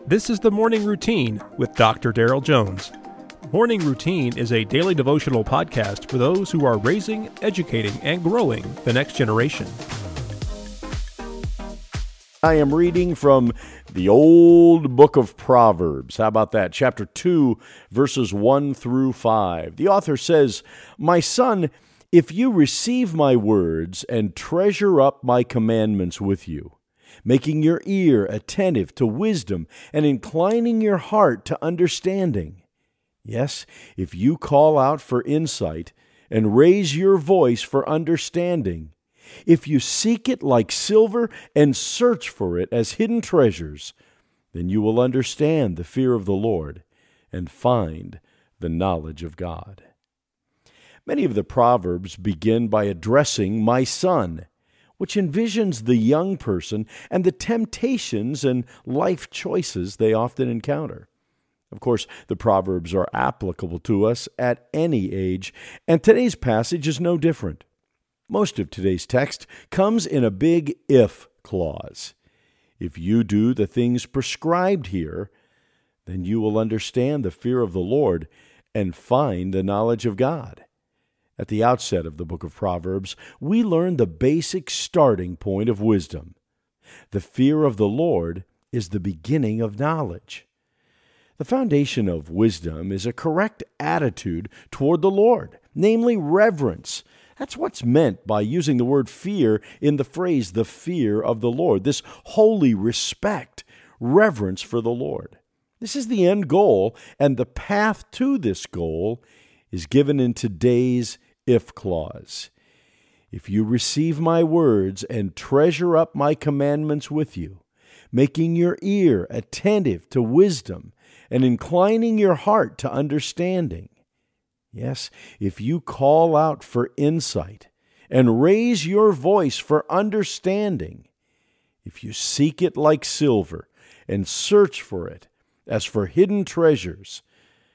This is the Morning Routine with Dr. Daryl Jones. Morning Routine is a daily devotional podcast for those who are raising, educating, and growing the next generation. I am reading from the old book of Proverbs. How about that? Chapter 2, verses 1 through 5. The author says, "My son, if you receive my words and treasure up my commandments with you, making your ear attentive to wisdom and inclining your heart to understanding. Yes, if you call out for insight and raise your voice for understanding, if you seek it like silver and search for it as hidden treasures, then you will understand the fear of the Lord and find the knowledge of God." Many of the Proverbs begin by addressing "my son," which envisions the young person and the temptations and life choices they often encounter. Of course, the Proverbs are applicable to us at any age, and today's passage is no different. Most of today's text comes in a big if clause. If you do the things prescribed here, then you will understand the fear of the Lord and find the knowledge of God. At the outset of the book of Proverbs, we learn the basic starting point of wisdom. The fear of the Lord is the beginning of knowledge. The foundation of wisdom is a correct attitude toward the Lord, namely reverence. That's what's meant by using the word fear in the phrase, the fear of the Lord, this holy respect, reverence for the Lord. This is the end goal, and the path to this goal is given in today's if clause. If you receive my words and treasure up my commandments with you, making your ear attentive to wisdom and inclining your heart to understanding. Yes, if you call out for insight and raise your voice for understanding, if you seek it like silver and search for it as for hidden treasures.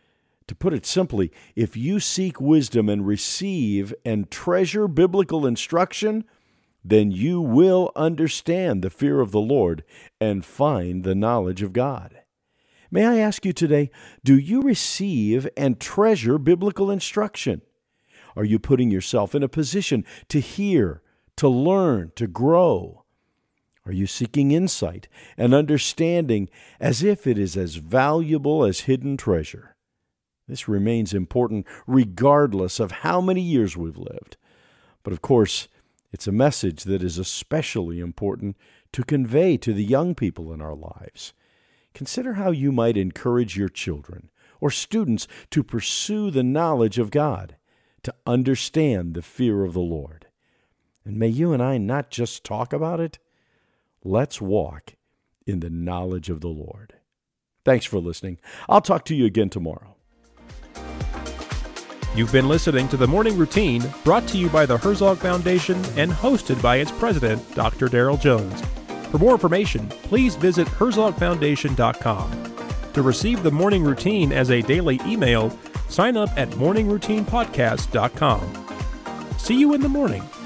To put it simply, if you seek wisdom and receive and treasure biblical instruction, then you will understand the fear of the Lord and find the knowledge of God. May I ask you today, do you receive and treasure biblical instruction? Are you putting yourself in a position to hear, to learn, to grow? Are you seeking insight and understanding as if it is as valuable as hidden treasure? This remains important regardless of how many years we've lived. But of course, it's a message that is especially important to convey to the young people in our lives. Consider how you might encourage your children or students to pursue the knowledge of God, to understand the fear of the Lord. And may you and I not just talk about it, let's walk in the knowledge of the Lord. Thanks for listening. I'll talk to you again tomorrow. You've been listening to The Morning Routine, brought to you by the Herzog Foundation and hosted by its president, Dr. Daryl Jones. For more information, please visit herzogfoundation.com. To receive The Morning Routine as a daily email, sign up at morningroutinepodcast.com. See you in the morning.